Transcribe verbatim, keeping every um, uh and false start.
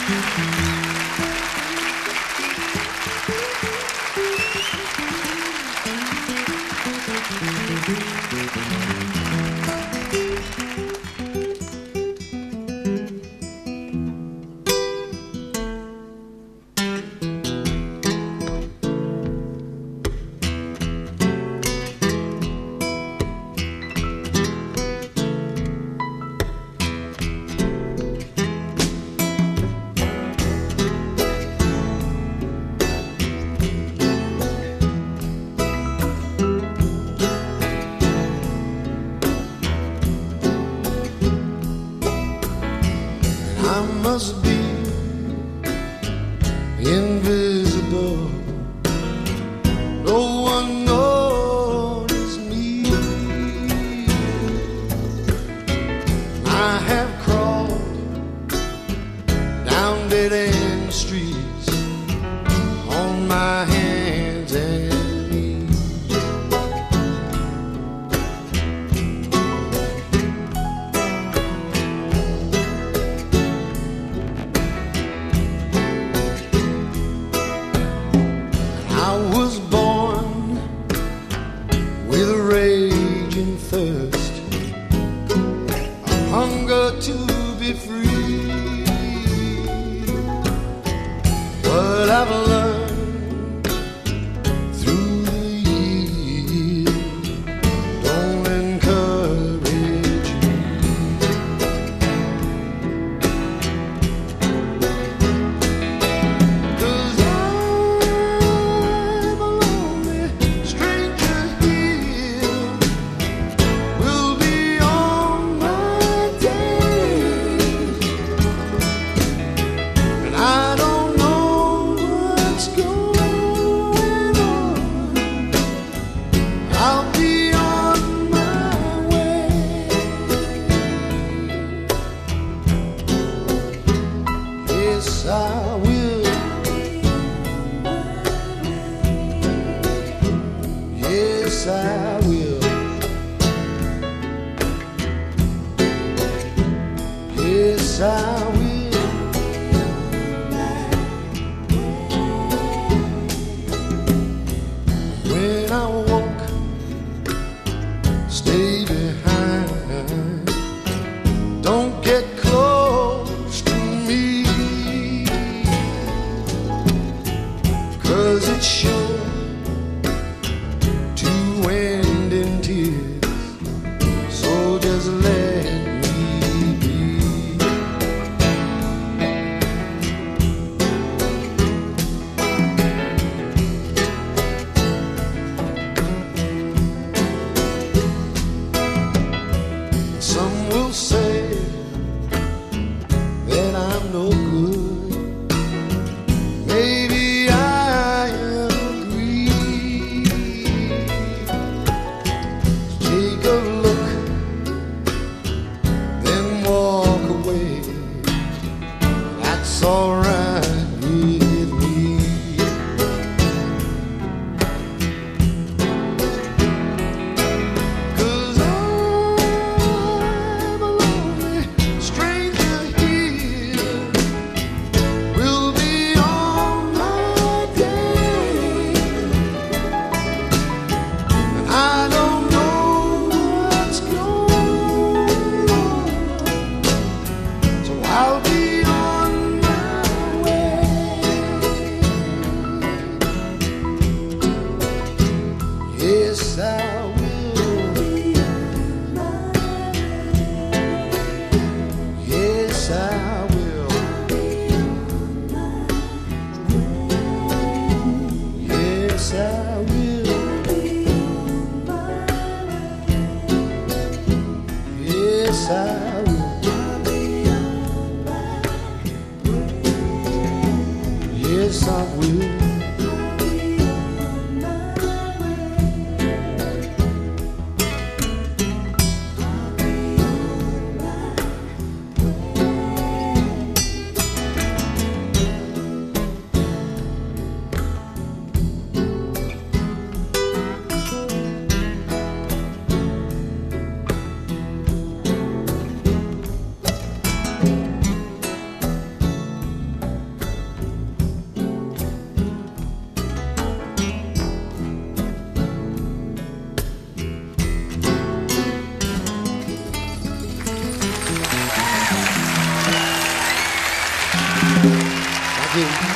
Must be invisible. No one notices me. I have crawled down dead end streets on my hands and knees. I was born with a raging thirst, a hunger to be free. What I've learned through the years don't encourage me. 'Cause I'm a lonely stranger here, will be on my days, and I don't know what's going on. I'll be on my way. Yes, I will. Yes, I will. Yes, I will. When I walk, stay behind. Don't get close to me, 'cause it's sure to end in tears. So just let me be. do.